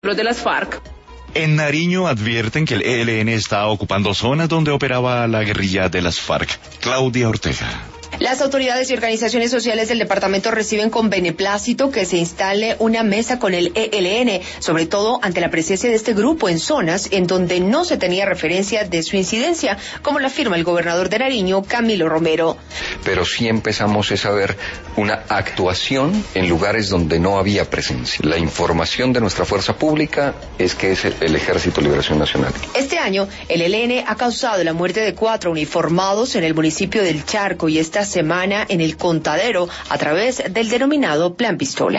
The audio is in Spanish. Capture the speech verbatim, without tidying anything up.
los de las FARC. En Nariño advierten que el E L N está ocupando zonas donde operaba la guerrilla de las FARC. Claudia Ortega. Las autoridades y organizaciones sociales del departamento reciben con beneplácito que se instale una mesa con el E L N, sobre todo ante la presencia de este grupo en zonas en donde no se tenía referencia de su incidencia, como lo afirma el gobernador de Nariño, Camilo Romero. Pero sí empezamos a ver una actuación en lugares donde no había presencia. La información de nuestra fuerza pública es que es el Ejército de Liberación Nacional. Este año, el E L N ha causado la muerte de cuatro uniformados en el municipio del Charco y esta semana en el Contadero a través del denominado Plan Pistola.